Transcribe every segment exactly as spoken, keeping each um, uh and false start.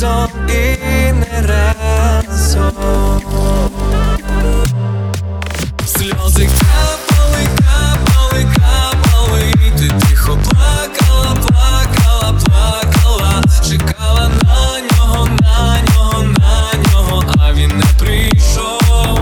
разом і не разом. Сльози капали, капали, капали, ти тихо плакала, плакала, плакала, чекала на нього, на нього, на нього, а він не прийшов.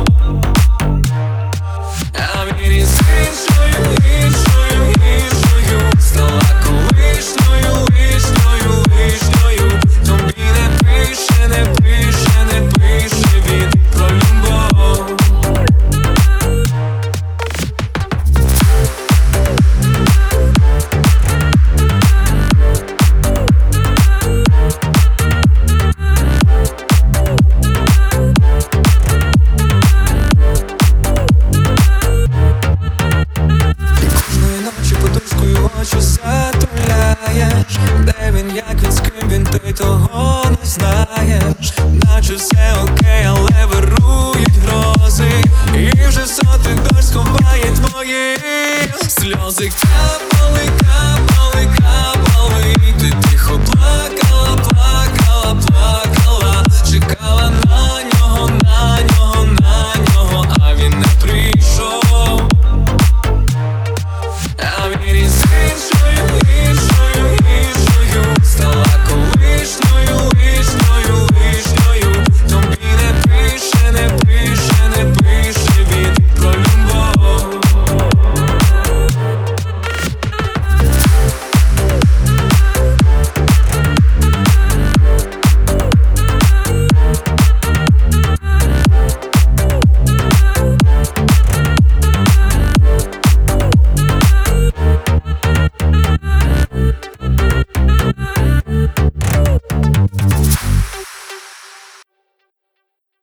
А він із іншою, іншою, іншою стала колишньою, лишньою, лишньою. Тобі не пише, не пише, не пише він про любов. Очі затуляєш, де він, як він, з ким він, ти того не знаєш. Наче все окей, але вирують грози, і вже сотий дощ сховає твої сльози.